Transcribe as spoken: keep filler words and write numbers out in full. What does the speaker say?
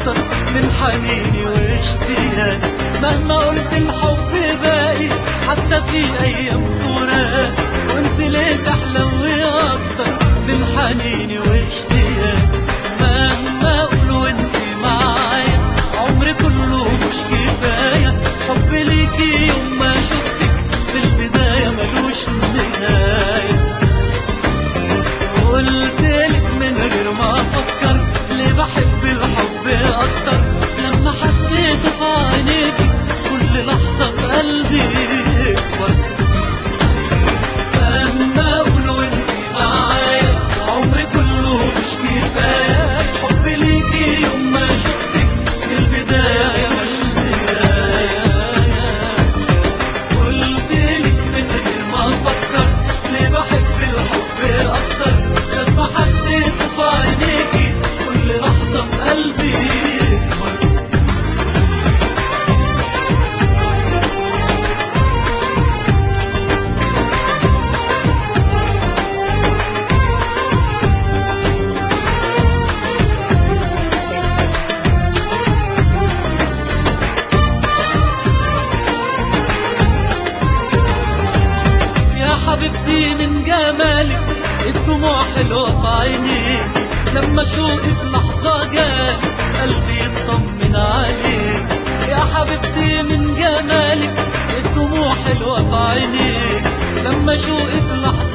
اكتر من حنيني واشتياقي. مهما قلت الحب باقي حتى في ايام فراق، وانت ليه تحلوي اكتر من حنيني واشتياقي. مهما اقول وانت معايا عمري كله مش كفاية. حب ليكي يوم ما شفتك في البداية ملوش نهاية. قلتلك من غير ما افكر ليه بحب الحب اكتر، لما حسيت في عينيكي كل لحظة في قلبي يكبر. مهما اقول وانتي معايا عمري كله مش كفاية. حب ليكي يوم ما شفتك في البداية مش نهاية. قلتلك من غير ما افكر ليه بحب الحب اكتر، لما حسيت في عينيكي كل لحظة في قلبي يكبر. يا حبيبتي من جمالك الدموع حلوة في عينيك، لما شوقي في لحظة جالي قلبي يطمن عليك. يا حبيبتي من جمالك الدموع حلوة في عينيك، لما شوقي في لحظة